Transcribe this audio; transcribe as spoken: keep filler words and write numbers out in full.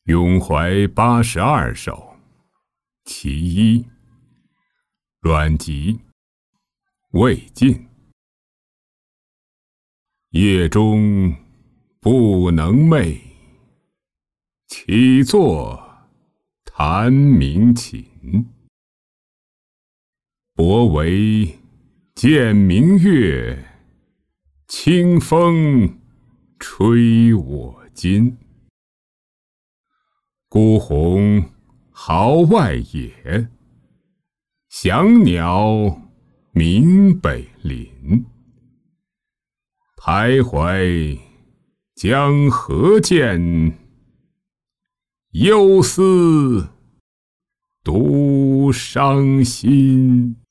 咏怀八十二首，其一。阮籍，魏晋。夜中不能寐，起坐弹鸣琴。薄帷见明月，清风吹我襟。孤鸿号外野，翔鸟鸣北林。徘徊江河间，忧思独伤心。